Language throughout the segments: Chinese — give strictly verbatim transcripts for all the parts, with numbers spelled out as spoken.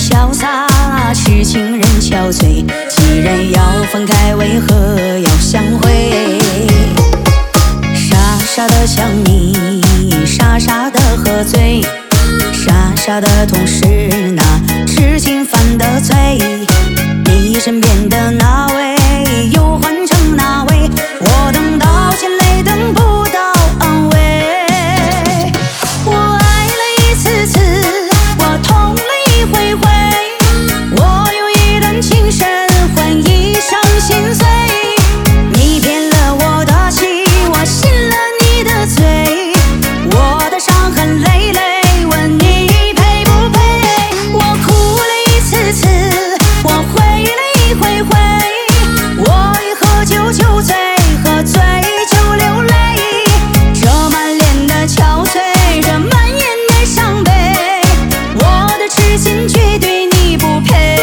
潇洒，痴情人憔悴。既然要分开，为何要相会？傻傻的想你，傻傻的喝醉，傻傻的痛是那痴情犯的罪。你身边的那位又换成哪位？我等到眼泪等不到安慰。我爱了一次次，我痛了一回回，我用一段情深换一生心碎。你骗了我的心，我信了你的嘴，我的伤痕累累，问你配不配？我哭了一次次，我悔了一回回，我一喝酒就醉，喝醉就流泪，这满脸的憔悴，这满眼的伤悲，我的痴心绝对你不配。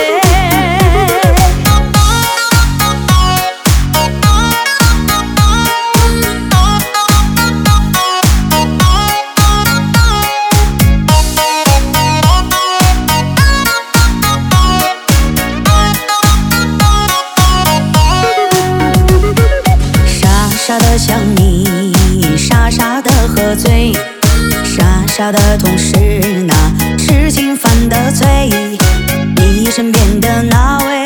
傻傻的想你，傻傻的喝醉，傻傻的痛是那痴情犯的罪。你身边的那位